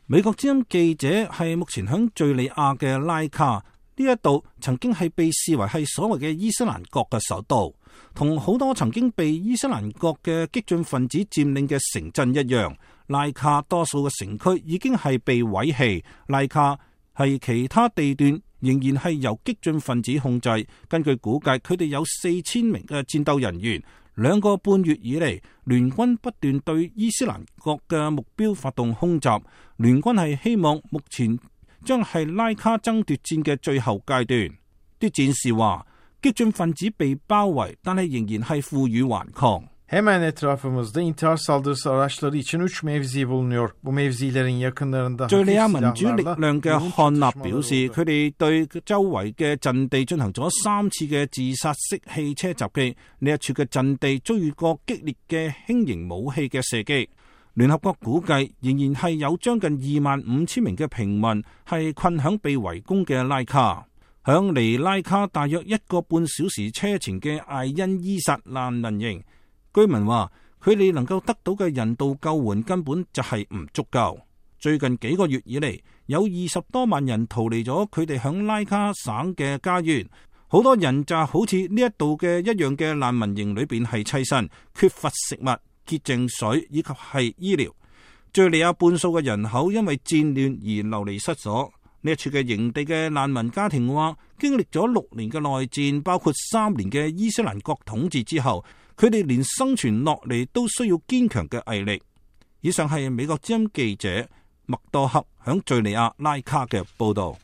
美國之音記者係目前響敘利亞嘅拉卡，呢一度曾經係被視為係所謂嘅伊斯蘭國嘅首都，同好多曾經被伊斯蘭國嘅激進分子佔領嘅城鎮一樣，拉卡多數嘅城區已經係被毀棄，拉卡係其他地段仍然係由激進分子控制。根據估計，佢哋有4000名嘅戰鬥人員。2個半月以嚟，聯軍不斷對伊斯蘭國嘅目標發動空襲。聯軍係希望目前將係拉卡爭奪戰嘅最後階段。啲戰士話，激進分子被包圍，但係仍然係負隅頑抗。 Hemen etrafımızda intihar saldırısı araçları için 3 mevzi bulunuyor. Bu mevzilerin yakınlarında 敘利亞民主力量嘅漢納表示，佢哋對周圍嘅陣地進行咗3次嘅自殺式汽車襲擊。呢一處嘅陣地遭遇過激烈嘅輕型武器嘅射擊。聯合國估計，仍然係有將近25000名嘅平民係困響被圍攻嘅拉卡。響離拉卡大約1個半小時車前嘅艾因伊薩難民營，居民話佢哋能夠得到嘅人道救援根本就係唔足夠。最近幾個月以嚟，有20多萬人逃離咗佢哋響拉卡省嘅家園，好多人就好似呢一度嘅一樣嘅難民營裏邊係棲身，缺乏食物、潔淨水以及係醫療。敘利亞半數嘅人口因為戰亂而流離失所。呢一處嘅營地嘅難民家庭話，經歷咗6年嘅內戰，包括3年嘅伊斯蘭國統治之後，佢哋連生存落嚟都需要堅強嘅毅力。以上係美國之音記者麥多克響敘利亞拉卡嘅報道。